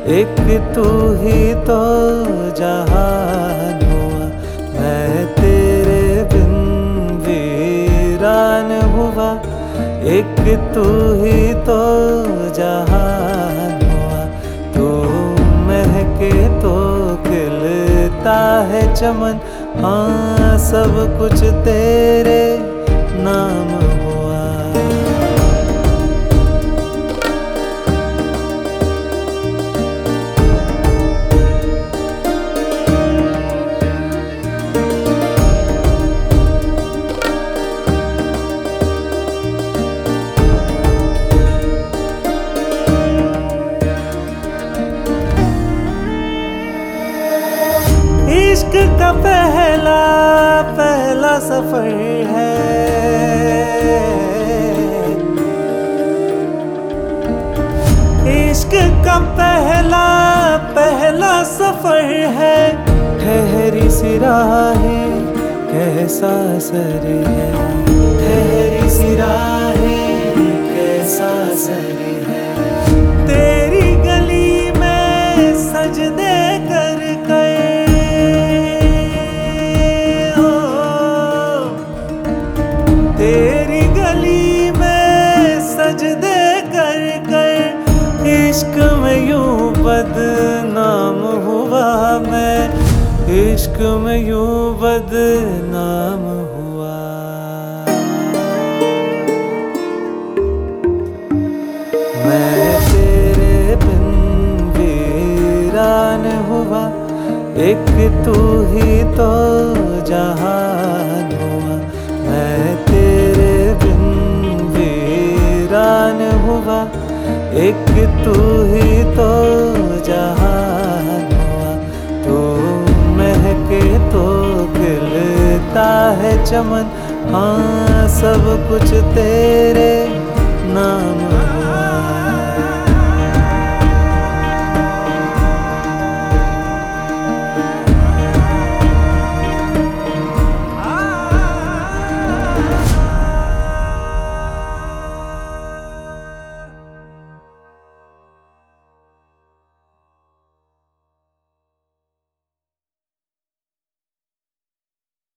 एक तू ही तो जहान हुआ, मैं तेरे बिन वीरान हुआ। एक तू ही तो जहान हुआ, तू महके तो खिलता है चमन। हाँ, सब कुछ तेरे नाम हुआ। इश्क का पहला पहला सफर है, इश्क का पहला पहला सफर है। ठहरी सी राहें कैसा असर है, ठहरी सी राहें कैसा असर है। तेरी गली में सजदे कर तेरी गली में सजदे कर कर इश्क में यूं बदनाम हुआ मैं, इश्क में यूं बदनाम हुआ। मैं तेरे बिन वीरान हुआ, एक तू ही तो जहान हुआ। मैं तेरे बिन वीरान हुआ, एक तू ही तो जहान हुआ। तू महके तो खिलता है चमन। हाँ, सब कुछ तेरे नाम हुआ।